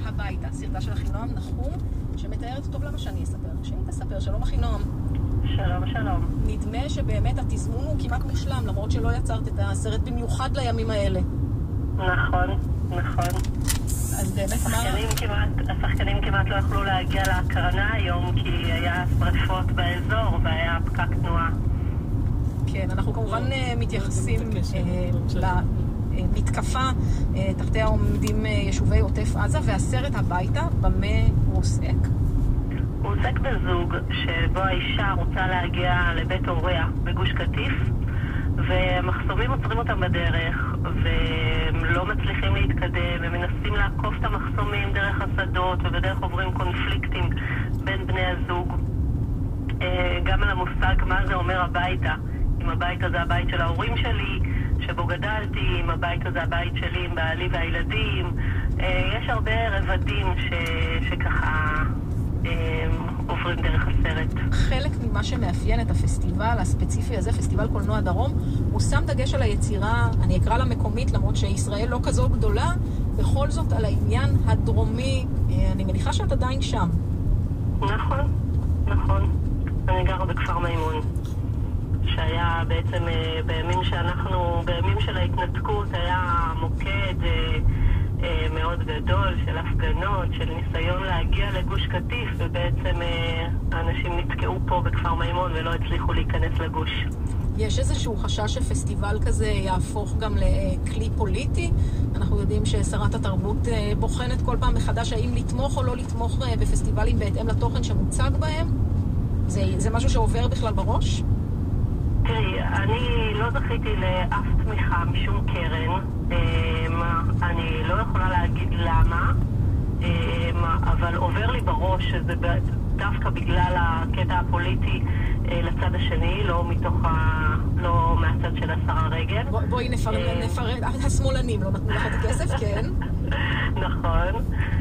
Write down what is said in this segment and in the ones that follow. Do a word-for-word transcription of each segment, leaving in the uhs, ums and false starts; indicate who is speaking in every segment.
Speaker 1: הביתה, סרטה של אחינועם נחום, שמתארת טוב למה שאני אספר. שהיא תספר, שלום אחינועם.
Speaker 2: שלום, שלום.
Speaker 1: נדמה שבאמת התזמון הוא כמעט מושלם, למרות שלא יצרת את הסרט במיוחד לימים האלה.
Speaker 2: נכון, נכון.
Speaker 1: אז באמת מה...
Speaker 2: השחקנים כמעט, השחקנים כמעט לא יכלו להגיע להקרנה היום, כי היה שרפות באזור והיה פקק תנועה.
Speaker 1: כן, אנחנו כמובן מתייחסים למתקפה תחתיה עומדים יישובי עוטף עזה, והסרט הביתה, במה הוא עוסק?
Speaker 2: הוא עוסק בזוג שבו האישה רוצה להגיע לבית הוריה בגוש קטיף, ומחסומים עוצרים אותם בדרך, והם לא מצליחים להתקדם, הם מנסים לעקוף את המחסומים דרך השדות, ובדרך עוברים קונפליקטים בין בני הזוג. גם על המושג מה זה אומר הביתה. אם הביתה זה הבית של ההורים שלי, שבו גדלתי, אם הביתה זה הבית שלי עם בעלי והילדים. יש הרבה רבדים ש... שככה עוברים דרך הסרט.
Speaker 1: חלק ממה שמאפיין את הפסטיבל הספציפי הזה, פסטיבל קולנוע דרום, הוא שם דגש על היצירה, אני אקרא לה מקומית, למרות שישראל לא כזו גדולה, בכל זאת על העניין הדרומי. אני מניחה שאת עדיין שם.
Speaker 2: נכון, נכון. אני גרה בכפר מימון, שהיה בעצם בימים שאנחנו, בימים של ההתנתקות, היה מוקד מאוד גדול של הפגנות, של ניסיון להגיע לגוש קטיף, ובעצם האנשים נתקעו פה בכפר מימון ולא הצליחו להיכנס לגוש.
Speaker 1: יש איזשהו חשש שפסטיבל כזה יהפוך גם לכלי פוליטי? אנחנו יודעים ששרת התרבות בוחנת כל פעם מחדש האם לתמוך או לא לתמוך בפסטיבלים בהתאם לתוכן שמוצג בהם. זה, זה משהו שעובר בכלל בראש?
Speaker 2: תראי, אני לא זכיתי לאף תמיכה משום קרן. אני לא יכולה להגיד למה, אבל עובר לי בראש שזה דווקא בגלל הקטע הפוליטי לצד השני, לא מתוך ה... לא מהצד של השרה רגב.
Speaker 1: בוא, בואי נפרד, נפרד, השמאלנים לא נתנו לך את הכסף, כן?
Speaker 2: נכון.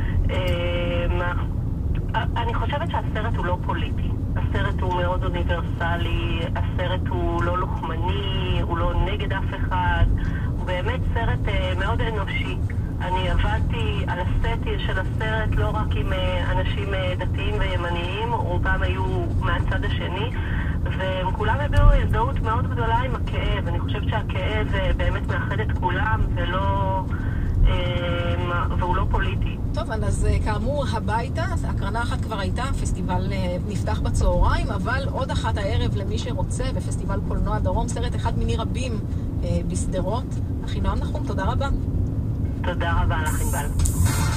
Speaker 2: אני חושבת שהסרט הוא לא פוליטי. הסרט הוא מאוד אוניברסלי, הסרט הוא לא לוחמני, הוא לא נגד אף אחד, הוא באמת סרט מאוד אנושי. אני עבדתי על הסט של הסרט לא רק עם אנשים דתיים וימניים, רובם היו מהצד השני, והם כולם הביאו הזדהות מאוד גדולה עם הכאב. אני חושבת שהכאב באמת מאחד את כולם ולא, והוא לא פוליטי.
Speaker 1: טוב, אז כאמור, הביתה, הקרנה אחת כבר הייתה, פסטיבל נפתח בצהריים, אבל עוד אחת הערב למי שרוצה בפסטיבל קולנוע דרום, סרט אחד מיני רבים בסדרות. אחינועם נחום, תודה רבה.
Speaker 2: תודה רבה לך, ענבל.